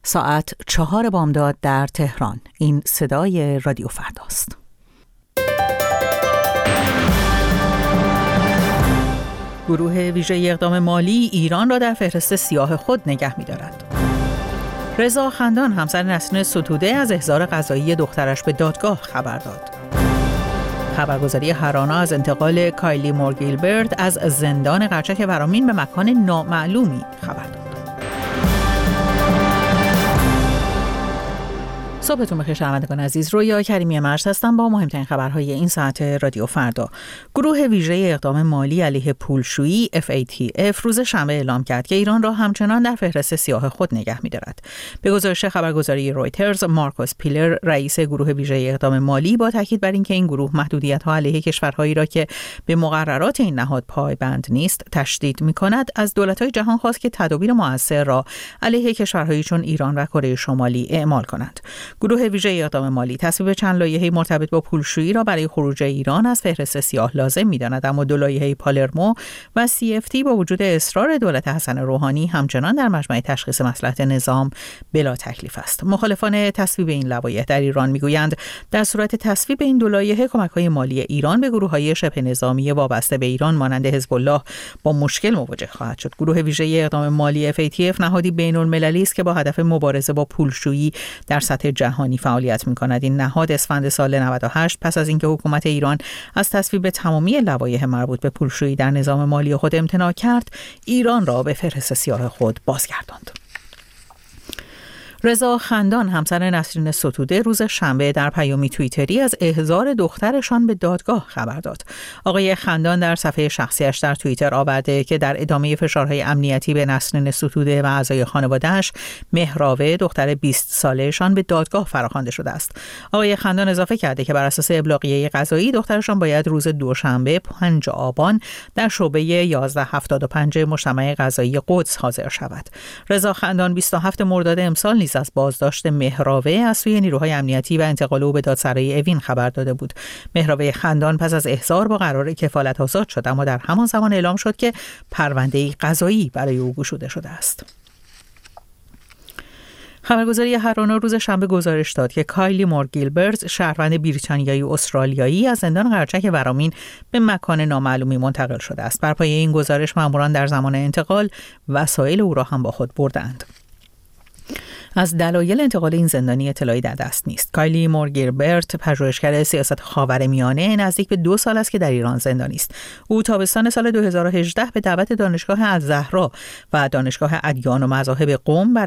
ساعت 4 بامداد در تهران. این صدای رادیو فرداست. گروه ویژه اقدام مالی ایران را در فهرست سیاه خود نگه می‌دارد. رضا خندان همسر نسرین ستوده از احضار قضایی دخترش به دادگاه خبر داد. خبرگزاری هرانا از انتقال کایلی مور گیلبرت از زندان قرچک ورامین به مکان نامعلومی خبر داد. صبحتون بخیر شنوندگان عزیز. رویا کریمی مرز هستم با مهمترین خبرهای این ساعت رادیو فردا. گروه ویژه اقدام مالی علیه پولشویی FATF روز شنبه اعلام کرد که ایران را همچنان در فهرست سیاه خود نگه می‌دارد. به گزارش خبرگزاری رویترز، مارکوس پیلر رئیس گروه ویژه اقدام مالی با تاکید بر اینکه این گروه محدودیت‌ها علیه کشورهایی را که به مقررات این نهاد پایبند نیست تشدید می‌کند، از دولت‌های جهان خواست که تدابیر مؤثر را علیه کشورهایی چون ایران و کره شمالی اعمال کنند. گروه ویژه اقدام مالی تصویب چند لایحه مرتبط با پولشویی را برای خروج ایران از فهرست سیاه لازم می‌داند، اما دو لایحه پالرمو و CFT با وجود اصرار دولت حسن روحانی همچنان در مجمع تشخیص مصلحت نظام بلا تکلیف است. مخالفان تصویب این لوایح در ایران می‌گویند در صورت تصویب این دو لایحه کمک‌های مالی ایران به گروه‌های شبه نظامی وابسته به ایران مانند حزب الله با مشکل مواجه خواهد شد. گروه ویژه اقدام مالی FATF نهادی بین‌المللی است که با هدف مبارزه با پولشویی در سطح جهانی فعالیت می‌کند. این نهاد اسفند سال 98 پس از اینکه حکومت ایران از تصویب تمامی لوایح مربوط به پولشویی در نظام مالی خود امتناع کرد، ایران را به فهرست سیاه خود بازگرداند. رضا خندان همسر نسرین ستوده روز شنبه در پیامی توییتری از احضار دخترشان به دادگاه خبر داد. آقای خندان در صفحه شخصیش در توییتر آورده که در ادامه فشارهای امنیتی به نسرین ستوده و اعضای خانواده‌اش، مهراوه دختر 20 ساله‌شان به دادگاه فراخوانده شده است. آقای خندان اضافه کرده که بر اساس ابلاغیه قضایی دخترشان باید روز دوشنبه 5 آبان در شعبه 1175 مجتمع قضایی قدس حاضر شود. رضا خندان 27 مرداد امسال از بازداشت مهراوه از سوی نیروهای امنیتی و انتقال او به دادسرای اوین خبر داده بود. مهراوه خندان پس از احضار با قرار کفالت آزاد شد، اما در همان زمان اعلام شد که پرونده قضایی برای او گشوده شده است. خبرگزاری هرانا روز شنبه گزارش داد که کایلی مور گیلبرت، شهروند بریتانیایی و استرالیایی، از زندان قرچک ورامین به مکان نامعلومی منتقل شده است. بر پایه این گزارش ماموران در زمان انتقال وسایل او را هم با خود بردند. از دلایل انتقال این زندانی اطلاعی در دست نیست. کایلی مور گیلبرت پژوهشگر سیاست خاورمیانه نزدیک به 2 سال است که در ایران زندانی است. او تابستان سال 2018 به دعوت دانشگاه الزهرا و دانشگاه ادیان و مذاهب قم